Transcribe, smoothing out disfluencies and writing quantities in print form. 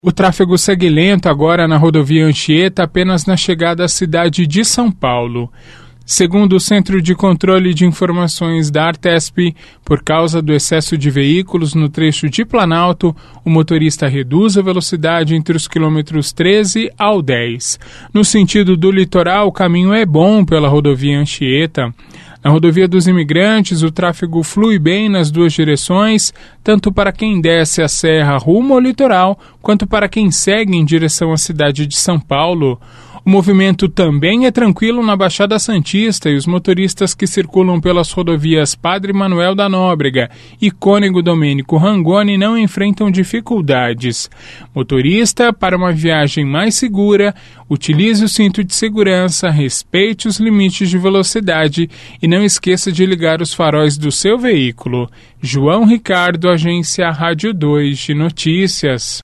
O tráfego segue lento agora na rodovia Anchieta, apenas na chegada à cidade de São Paulo. Segundo o Centro de Controle de Informações da Artesp, por causa do excesso de veículos no trecho de Planalto, o motorista reduz a velocidade entre os quilômetros 13 ao 10. No sentido do litoral, o caminho é bom pela rodovia Anchieta. Na rodovia dos Imigrantes, o tráfego flui bem nas duas direções, tanto para quem desce a serra rumo ao litoral, quanto para quem segue em direção à cidade de São Paulo. O movimento também é tranquilo na Baixada Santista e os motoristas que circulam pelas rodovias Padre Manuel da Nóbrega e Cônego Domênico Rangoni não enfrentam dificuldades. Motorista, para uma viagem mais segura, utilize o cinto de segurança, respeite os limites de velocidade e não esqueça de ligar os faróis do seu veículo. João Ricardo, Agência Rádio 2 de Notícias.